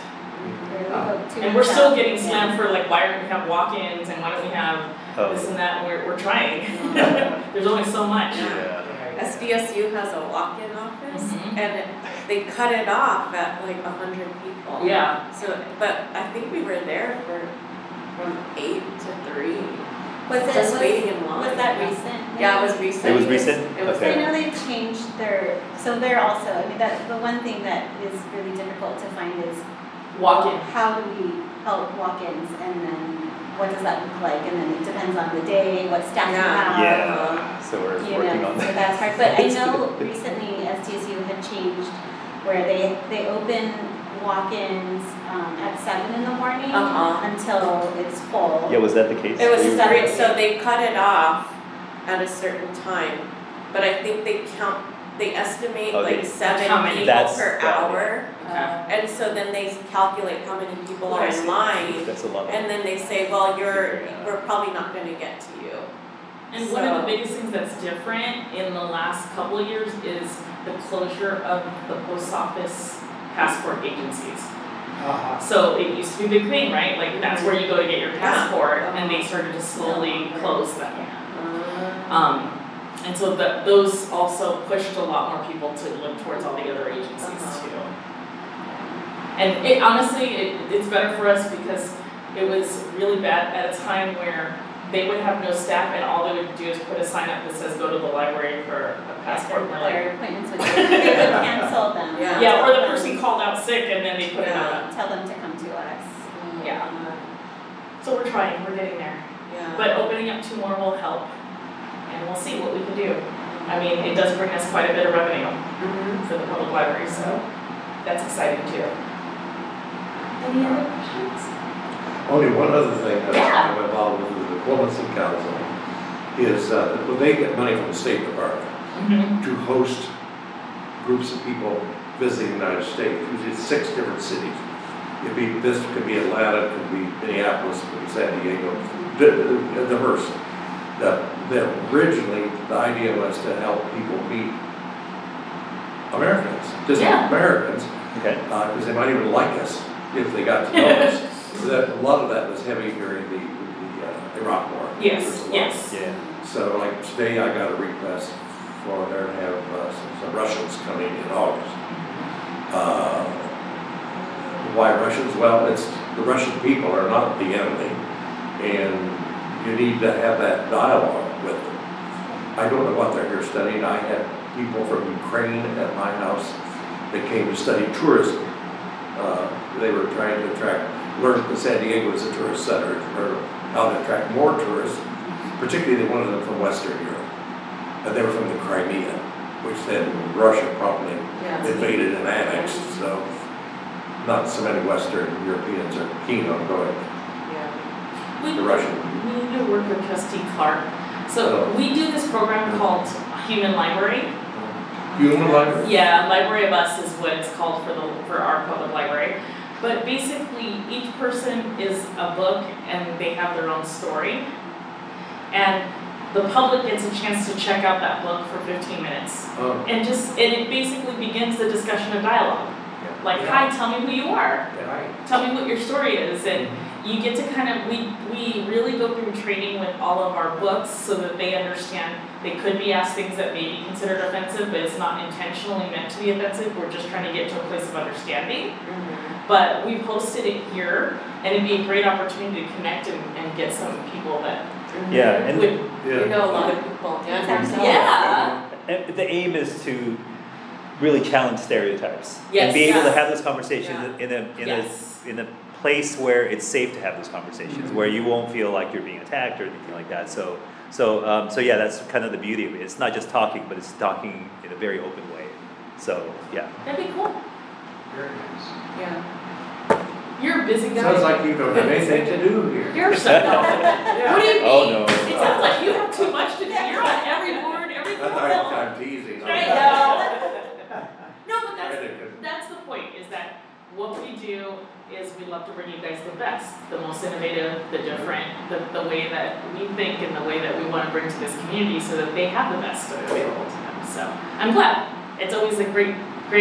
And we're still getting slammed for like, why don't we have walk-ins and why don't we have Oh. this and that, and we're trying. There's only so much. Yeah. SDSU has a walk-in office, Mhm. and they cut it off at like 100 people. Yeah, So, but I think we were there from 8 to 3, just waiting in line. Was that recent? Yeah, it was recent. It was recent? It was Okay. I know they've changed so they're also, the one thing that is really difficult to find is walk-in. how do we help walk-ins, and then what does that look like, and then it depends on the day, what staff you have. Yeah. So we're working on So that. that's hard, but I know recently SDSU had changed where they open walk-ins at 7 in the morning until it's full. Yeah, was that the case? It was You- separate, so they cut it off at a certain time, but I think they estimate Oh, like they- 7 How many? people That's- per that- hour. Okay. And so then they calculate how many people are I see. in line, That's a lot. and then they say, well, Yeah. we're probably not gonna get to you. And one of the So- biggest things that's different in the last couple of years is the closure of the post office passport agencies. So it used to be a big thing, right? Like that's where you go to get your passport, and they started to slowly close them. And so those also pushed a lot more people to look towards all the other agencies too. And it honestly, it's better for us because it was really bad at a time where they would have no staff and all they would do is put a sign up that says go to the library for a passport. And we're like, Their appointments would, they would cancel them. Yeah. yeah, or the person called out sick and then they put it on. Tell them to come to us. Yeah. So we're trying, we're getting there. Yeah. But opening up 2 more will help, and we'll see what we can do. I mean, it does bring us quite a bit of revenue Mhm. for the public library, so that's exciting too. Any other questions? Only one other thing that Yeah. I'm involved with is the Clemency Council, is when they get money from the State Department to host groups of people visiting the United States, usually it's 6 different cities. This could be Atlanta, it could be Minneapolis, it could be San Diego, diverse. Originally, the idea was to help people meet Americans, just Yeah. Americans, Okay. because they might even like us if they got to know us. That, a lot of that was heavy during the Iraq War. Yes, There was a lot. yes. Yeah. So like today I got a request for there to have some Russians coming in August. Why Russians? Well, it's the Russian people are not the enemy, and you need to have that dialogue with them. I don't know what they're here studying. I had people from Ukraine at my house that came to study tourism. They were trying to learn that San Diego is a tourist center, or how to attract more tourists. Particularly, they wanted them from Western Europe, and they were from the Crimea, which then Russia probably Yeah. invaded and annexed. So, not so many Western Europeans are keen on going Yeah. to Russia. We need to work with Trustee Clark. So we do this program called Human Library. Human library? Yeah, Library of Us is what it's called for our public library. But basically, each person is a book and they have their own story. And the public gets a chance to check out that book for 15 minutes. Oh, And it basically begins the discussion of dialogue. Like, hi, tell me who you are. Right. Tell me what your story is. And you get to we really go through training with all of our books so that they understand they could be asked things that may be considered offensive, but it's not intentionally meant to be offensive. We're just trying to get to a place of understanding. But we've hosted it here, and it'd be a great opportunity to connect and get some people that Yeah, and would, You know a lot of people, and yourself. yeah. And the aim is to really challenge stereotypes. Yes. And be able to Yeah. have those conversations Yes. in a place where it's safe to have those conversations, where you won't feel like you're being attacked or anything like that. So yeah, that's kind of the beauty of it. It's not just talking, but it's talking in a very open way. So, yeah. That'd be cool. Very nice. Yeah. You're a busy guy. sounds like you don't have anything to do here. You're so confident. What do you mean? Oh, no. It sounds like you have too much to do. You're on every board, every I board. thought I'm teasing. I know. No, but Ridiculous. that's the point, is that what we do is we love to bring you guys the best, the most innovative, the different, the way that we think and the way that we want to bring to this community so that they have the best available to them. So I'm glad. It's always a great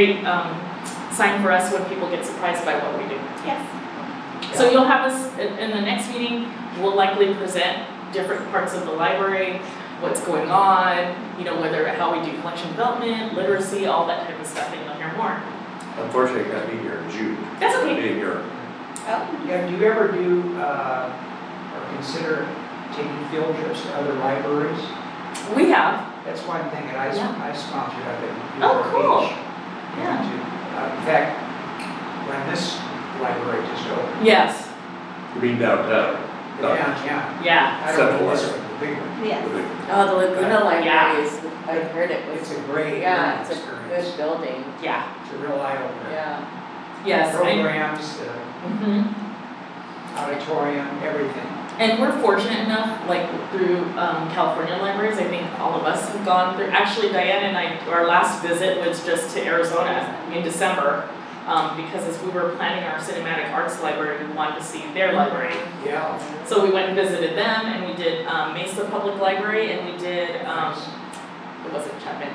sign for us when people get surprised by what we do. Yes. So you'll have us, in the next meeting, we'll likely present different parts of the library, what's going on, how we do collection development, literacy, all that type of stuff, and you'll hear more. Unfortunately, I got to be here in June. That's okay. Being here. Oh, Yeah, do you ever do, or consider taking field trips to other libraries? We have. That's one thing that I sponsored up at Oh, Newport cool. Beach. Yeah. In fact, when this library just opened, Yes. You mean downtown? downtown, Yeah. I don't know Central this Library. one, the big one. yes. The big- Oh, the Laguna Yeah. Library is, I heard it It's was, a great yeah, it's a experience. good building, Yeah. It's a real eye opener. yeah. Yes. Programs, the Mhm. auditorium, everything. And we're fortunate enough, like through California libraries, I think all of us have gone through, actually Diane and I, our last visit was just to Arizona in December. Because as we were planning our cinematic arts library, we wanted to see their library. Yeah. So we went and visited them, and we did Mesa Public Library, and we did, it wasn't Chapman,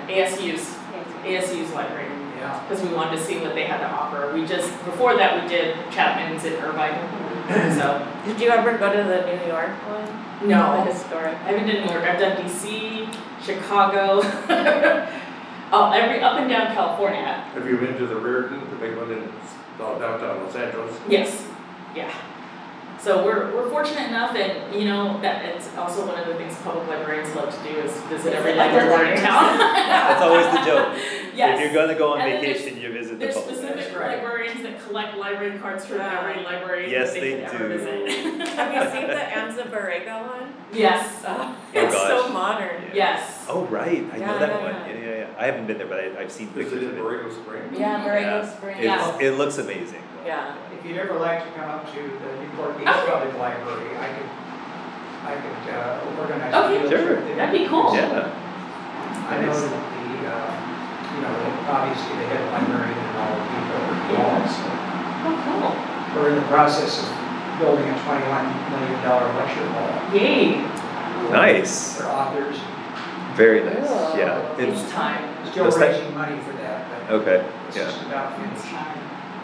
ASU's library. Yeah. Because we wanted to see what they had to offer. Before that, we did Chapman's in Irvine, so. Did you ever go to the New York one? No. The historic? I haven't done New York, I've done DC, Chicago, up and down California. Have you been to the Reardon, the big one in downtown Los Angeles? Yes, yeah. So we're fortunate enough, and you know, that it's also one of the things public librarians love to do is visit every library in town. That's always the joke. Yes. If you're gonna go on And then vacation, you visit the There's public. specific right. librarians that collect library cards from every library Yes, that they they could ever do. visit. Have you seen the Anza Borrego one? Yes, It's gosh. so modern. yes. Oh, right, I know Yeah, that yeah, one, yeah. yeah. I haven't been there, but I've seen Is pictures it of in it. Borrego Springs? Yeah, Borrego Yeah. Springs. Yeah. It looks amazing. Yeah. If you'd ever like to come up to the Newport Beach Okay. Public Library, I could organize Okay, a field sure. trip there. That'd be cool. Yeah, I know that obviously the head librarian and all the people are involved, so. Oh, We're in the process of building a $21 million lecture hall cool. Yay, nice, for authors. very nice, Cool. yeah. it's time. Still That's that- raising money for that, but Okay, it's yeah. just about It's finished. time.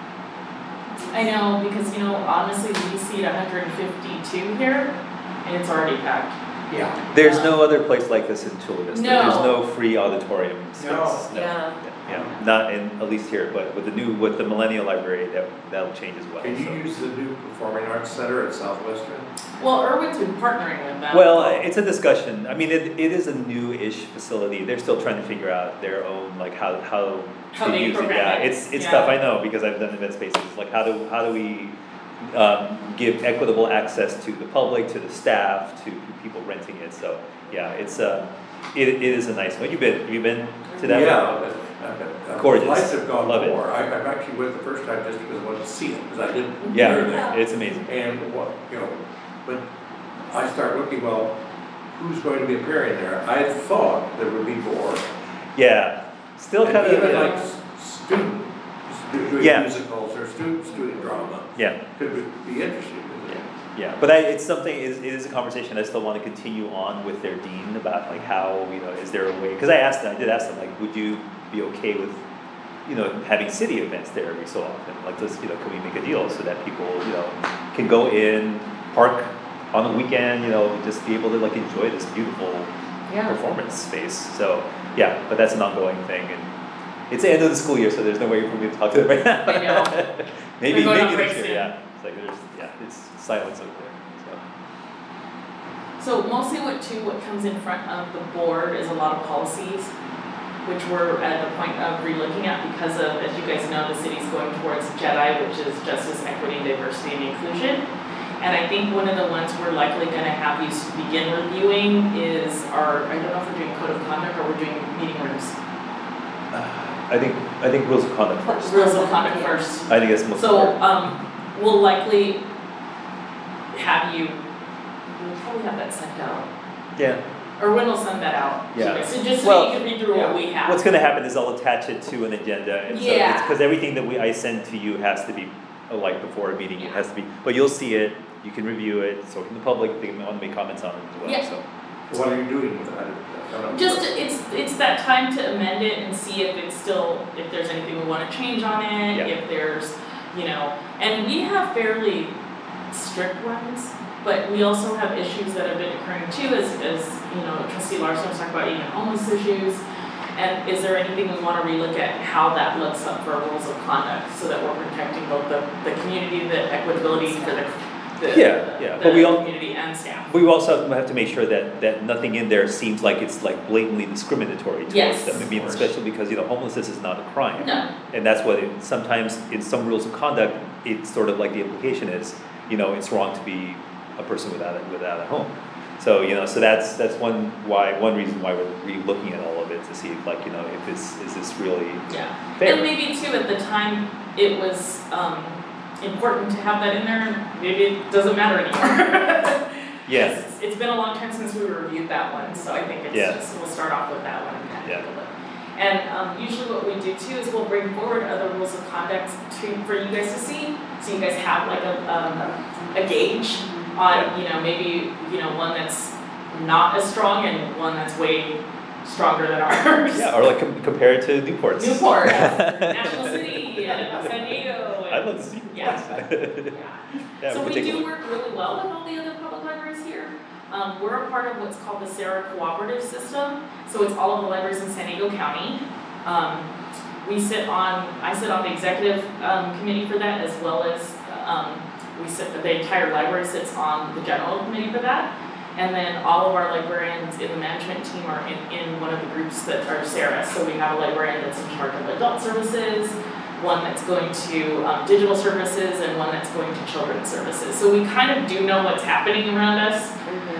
I know, because you know, honestly, we seat 152 here, and it's already packed. Yeah. There's no other place like this in Chula Vista. No. There's no free auditorium space. No. Yeah. Yeah, not in, at least here, but with the Millennial Library, that'll change as well. Can you so. use the new Performing Arts Center at Southwestern? Well, Irwin's been partnering with them. Well, it's a discussion. I mean, it is a new-ish facility. They're still trying to figure out their own, like, how How to they use it. program Yeah, it. it's Yeah. tough, I know, because I've done event spaces. Like, how do we give equitable access to the public, to the staff, to people renting it? So, yeah, it is a nice one. Have you been to that one? Yeah, but Gorgeous. Lights have gone Love it. more. I've actually went the first time just because I wanted to see it, because I didn't Yeah, hear that. it's amazing. And what, but I start looking, well, who's going to be appearing there? I thought there would be more. Yeah, still And kind of, even like students doing Yeah. musicals or students doing drama yeah. could be interesting. Yeah, but it's something, it is a conversation I still want to continue on with their dean about like how, is there a way, because I did ask them, like, would you be okay with, having city events there every so often? Like, can we make a deal so that people, can go in, park on the weekend, just be able to like enjoy this beautiful performance space. So, yeah, but that's an ongoing thing, and it's the end of the school year, so there's no way for me to talk to them right now. I know. Maybe They're going on next break year, soon. yeah. It's like it's silence over there, So mostly what comes in front of the board is a lot of policies, which we're at the point of relooking at because of, as you guys know, the city's going towards JEDI, which is Justice, Equity, Diversity, and Inclusion. And I think one of the ones we're likely gonna have you begin reviewing is I don't know if we're doing code of conduct or we're doing meeting rooms. I think rules of conduct first. Rules of conduct first. I think that's most So, important. we'll likely have we'll probably have that sent out. Yeah. Or when we'll send that out. to you Yeah. guys. So just so Well, you can read through what we have. What's gonna happen is I'll attach it to an agenda, and so Yeah. it's, cause everything that I send to you has to be, like before a meeting, it Yeah. has to be, but you'll see it, you can review it, so can the public, they can want to make comments on it as well, Yeah. so. What are you doing with that? I don't know. Just, it's that time to amend it and see if there's anything we wanna change on it, Yeah. if there's, and we have fairly strict ones, but we also have issues that have been occurring too, as trustee Larson was talking about even homeless issues. And is there anything we wanna relook at how that looks up for rules of conduct, so that we're protecting both the community, the equitability for the But we all, community and staff. we also have to make sure that nothing in there seems like it's like blatantly discriminatory towards Yes. them. I mean, Of course. especially because, homelessness is not a crime. No, And that's what sometimes in some rules of conduct, it's sort of like the implication is, it's wrong to be a person without a home. So, so that's one reason why we're really looking at all of it, to see if like, if is this really yeah. fair? And maybe too, at the time, it was important to have that in there, maybe it doesn't matter anymore. Yeah. It's been a long time since we reviewed that one, so I think it's Yeah. just, we'll start off with that one and kind of Yeah. take a look. And usually what we do too is we'll bring forward other rules of conduct for you guys to see, so you guys have like a gauge on, you know, maybe, you know, one that's not as strong and one that's way stronger than ours. Yeah, or like compare it to Newport's. Newport, National City, San Diego. I'd love to see Newport's. Yeah. Yeah, So we we could take a do look. work really well with all the other public libraries here. We're a part of what's called the Sarah Cooperative System, so it's all of the libraries in San Diego County. I sit on the executive committee for that, as well as the entire library sits on the general committee for that. And then all of our librarians in the management team are in one of the groups that are Sarah. So we have a librarian that's in charge of adult services, one that's going to digital services, and one that's going to children's services. So we kind of do know what's happening around us.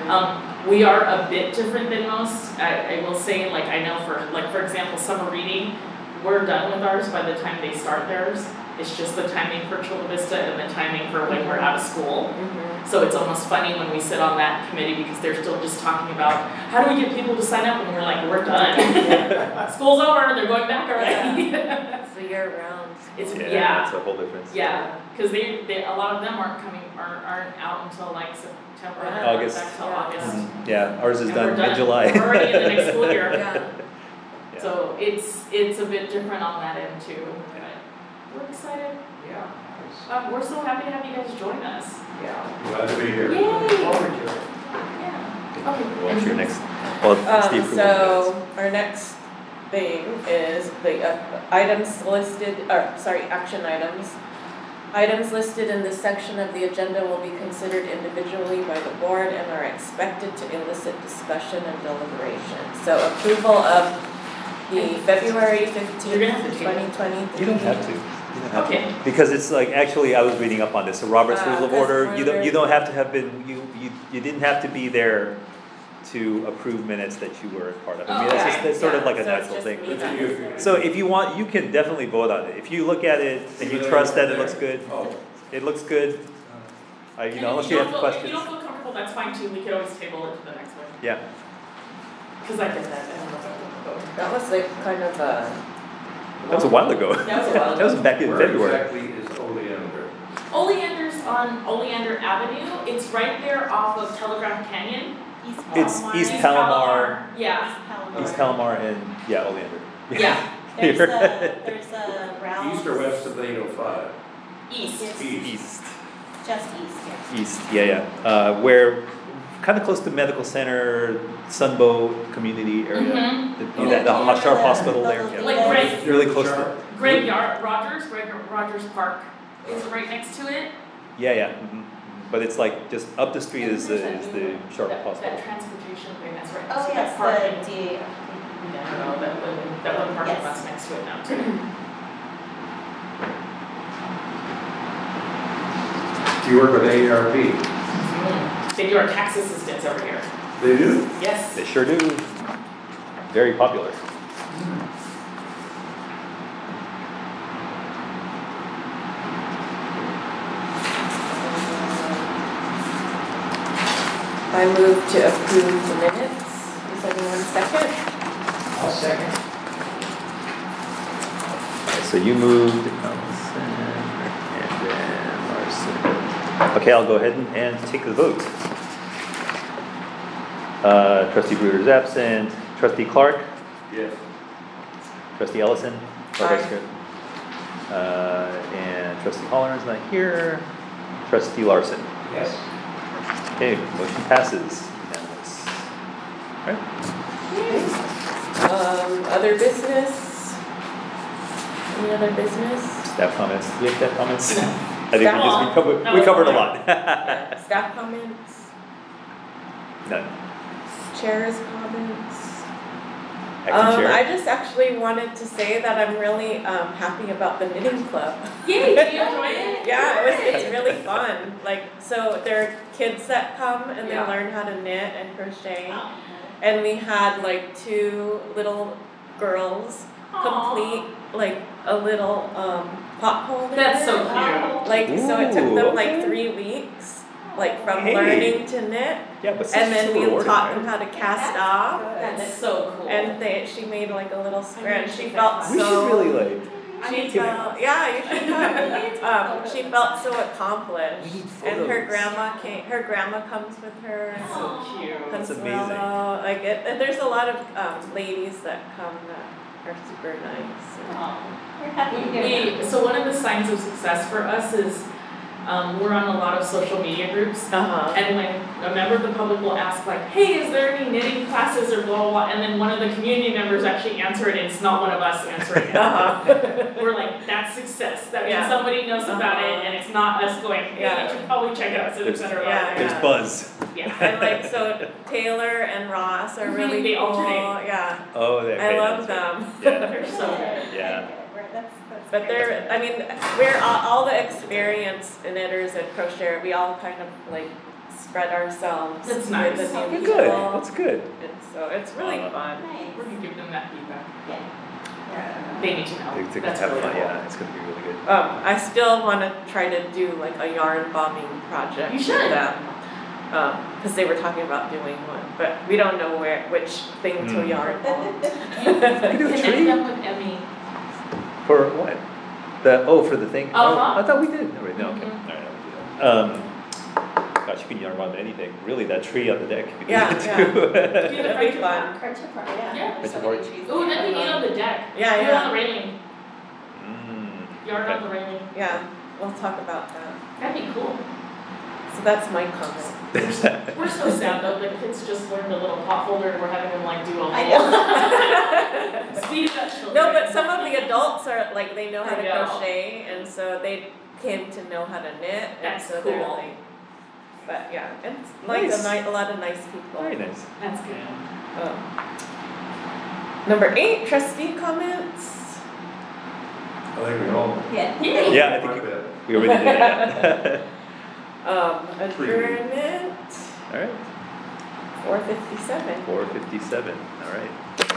We are a bit different than most. I will say, like, I know for example, summer reading, we're done with ours by the time they start theirs. It's just the timing for Chula Vista and the timing for when we're out of school. So it's almost funny when we sit on that committee because they're still just talking about how do we get people to sign up, and we're like, we're done. School's over, they're going back already. It's a year round. It's It's a whole difference. yeah, because they a lot of them aren't out until like September, August. back till Yeah. August. Yeah, ours is And done we're in July. We're already in the next school year. Yeah. Yeah. So it's a bit different on that end too. But we're excited. Yeah, nice. We're so happy to have you guys join us. Yeah, Glad to be here. looking forward to it. Yeah. Okay. What's your next, well, Steve. approval So our next thing is the items listed, action items. Items listed in this section of the agenda will be considered individually by the board and are expected to elicit discussion and deliberation. So approval of the February You're gonna have to 15th, take it. 2023. You don't have to. You don't have Okay. to. Because it's like, actually, I was reading up on this, so Robert's Rules of 'cause Order, you we're- don't have to have been, you didn't have to be there to approve minutes that you were a part of. I mean, that's sort of like a So it's natural just thing. me Good to then. you. So if you want, you can definitely vote on it. If you look at it and you trust that it looks good, Oh, it looks good, And you know, unless if you don't have feel- questions. If you don't feel comfortable, that's fine too. We could always table it to the next one. Yeah, Because I get that. I don't know if I will vote. That was like kind of a, that was a while ago. That was a while That was ago. back in where February. exactly is Oleander? Oleander's on Oleander Avenue. It's right there off of Telegraph Canyon. East It's Palomar. East Palomar, Yeah. East Palomar. East Palomar and, yeah, Oleander. Yeah. There's a route. East or west of 805? East. Yes. East, Just east, yeah. east, yeah. Where, kind of close to Medical Center, Sunbow Community area. Mhm. The Sharp Hospital there, yeah. Like Greg, Really close to, Greg Rogers Park is right next to it. yeah. But it's like, just up the street is the Sharp That Hospital. transportation thing, that's right. Oh, So yes, that parking. the D. I don't know, that one parking Yes. lot's next to it now too. Do you work with AARP? They do our tax assistance over here. They do? Yes. They sure do. Very popular. I move to approve the minutes. Is anyone second? I'll second. So you moved, Allison, and then Larson. Okay, I'll go ahead and take the vote. Trustee Bruder's absent. Trustee Clark? Yes. Trustee Ellison? Or Aye. Vice Chair? And Trustee Holler is not here. Trustee Larson? Yes. Okay, motion passes. Unanimous. Alright, Other business? Any other business? staff comments. Do you have staff comments? No. I think we No, covered a no. lot. Yeah. Staff comments? None. Chair's comments? Acting I chair? just actually wanted to say that I'm really happy about the knitting club. Yay, do you enjoy it? Yeah, it's really fun. Like, so there are kids that come and they Yeah. learn how to knit and crochet. Oh. And we had like 2 little girls complete like a little pot holder. That's so cute. Like, so it took Ooh, them like okay. 3 weeks. like from Hey. learning to knit, Yeah, but and then we rewarding, taught right? them how to cast off. That's so cool. And she made like a little square, and she take felt that so. We should really like, I need She to. felt, yeah, you should come. She felt so accomplished. We need And her photos. grandma comes with her. and So cute. That's Consuelo, like and there's a lot of ladies that come that are super nice. We're happy to hear that. So one of the signs of success for us is, we're on a lot of social media groups. Uh-huh. And when a member of the public will ask like, hey, is there any knitting classes or blah, blah, blah, and then one of the community members actually answer it, and it's not one of us answering it. Uh-huh. We're like, that's success, that means Yeah. somebody knows about it, and it's not us going, hey, Yeah. you should probably check it out, et cetera. Yeah, there's yeah. buzz. Yeah. And like so Taylor and Ross are really They cool. alternate. Yeah. Oh, they're I great, love that's them. Yeah. They're so good. Yeah. That's But they're, I mean, we're all the experienced knitters and crocheters, we all kind of like spread ourselves That's with nice. the new Well, people. good, that's good. And so it's really fun. nice. We're gonna give them that feedback. Yeah. They need to know. To That's have really fun, cool. yeah, it's gonna be really good. I still wanna try to do like a yarn bombing project You with should. them. Cause they were talking about doing one, but we don't know which thing to Hmm. yarn bomb. You could do a connect tree. them with Emmy. For what? For the thing? Oh, Uh-huh. I thought we did, no, okay, Mhm. alright, I'll do that. Gosh, you can yarn bomb anything, really, that tree on the deck, you can do Yeah, that too. It'll be fun. Friendship party, yeah. Yeah. It's a hard- Ooh, then we eat on the deck. Yeah, You're yeah. on the railing. Yard Okay. on the railing. Yeah, we'll talk about that. That'd be cool. So that's my comment. We're so sad though, the kids just learned a little pot holder and we're having them like do a I whole. Speed of that children. No, but some of the adults are like they know how to I know. crochet, and so they came to know how to knit, and That's so they're cool. like. But yeah, it's like Nice. a lot of nice people. Very nice. That's good. Number 8, trustee comments. I think we all. Yeah. Yeah, I think we already did that. Adjournment. Alright, 4:57. 4:57, alright.